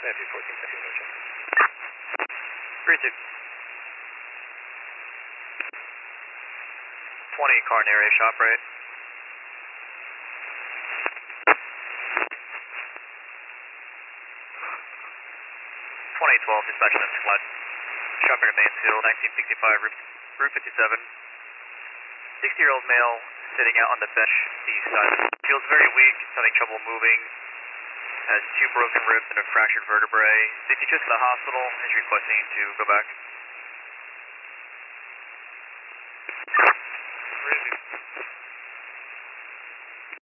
Matthew 14, second motion. 3-2. 20 car in area, shop right. 2012, dispatch on flat. Shopper to Mansfield, 1965, Route 57. 60-year-old male sitting out on the bench, the east side. Feels very weak, having trouble moving. Has 2 broken ribs and a fractured vertebrae. If you took to the hospital, is requesting to go back.